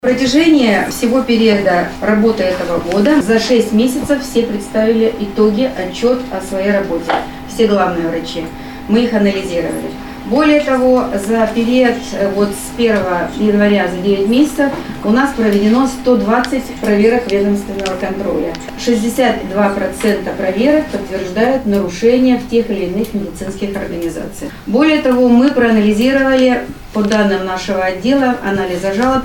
В протяжении всего периода работы этого года за 6 месяцев все представили итоги, отчет о своей работе. Все главные врачи. Мы их анализировали. Более того, за период с 1 января за 9 месяцев у нас проведено 120 проверок ведомственного контроля. 62% проверок подтверждают нарушения в тех или иных медицинских организациях. Более того, мы проанализировали, по данным нашего отдела анализа жалоб,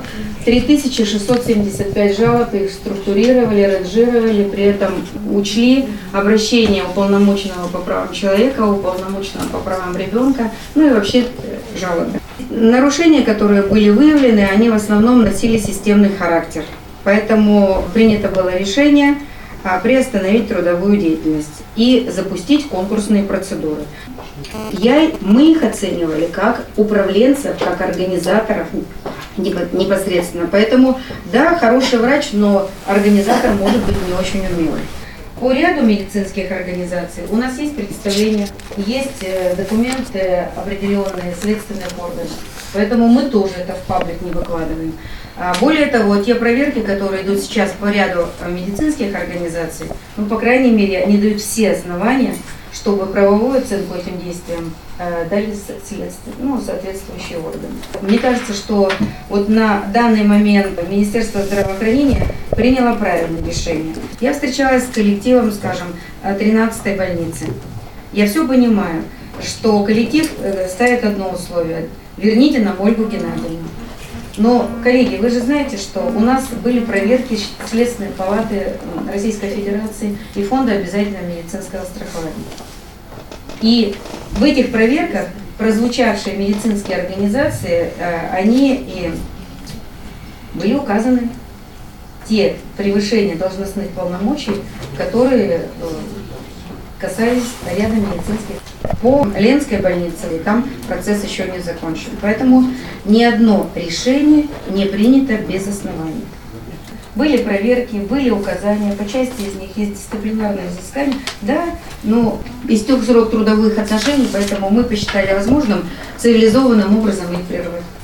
3675 жалоб, их структурировали, ранжировали, при этом учли обращения уполномоченного по правам человека, уполномоченного по правам ребенка, ну и вообще жалобы. Нарушения, которые были выявлены, они в основном носили системный характер. Поэтому принято было решение приостановить трудовую деятельность и запустить конкурсные процедуры. Мы их оценивали как управленцев, как организаторов непосредственно. Поэтому, да, хороший врач, но организатор может быть не очень умелый. По ряду медицинских организаций у нас есть представление, есть документы, определенные следственных органов. Поэтому мы тоже это в паблик не выкладываем. Более того, те проверки, которые идут сейчас по ряду медицинских организаций, по крайней мере, они дают все основания, чтобы правовую оценку этим действиям дали соответствующие органы. Мне кажется, что на данный момент Министерство здравоохранения приняло правильное решение. Я встречалась с коллективом, 13-й больницы. Я все понимаю, что коллектив ставит одно условие – верните нам Ольгу Геннадьевну. Но, коллеги, вы же знаете, что у нас были проверки Следственной палаты Российской Федерации и Фонда обязательного медицинского страхования. И в этих проверках прозвучавшие медицинские организации, они и были указаны те превышения должностных полномочий, которые касались ряда медицинских. По Ленской больнице, и там процесс еще не закончен. Поэтому ни одно решение не принято без оснований. Были проверки, были указания, по части из них есть дисциплинарное взыскание, да, но истек срок трудовых отношений, поэтому мы посчитали возможным цивилизованным образом их прервать.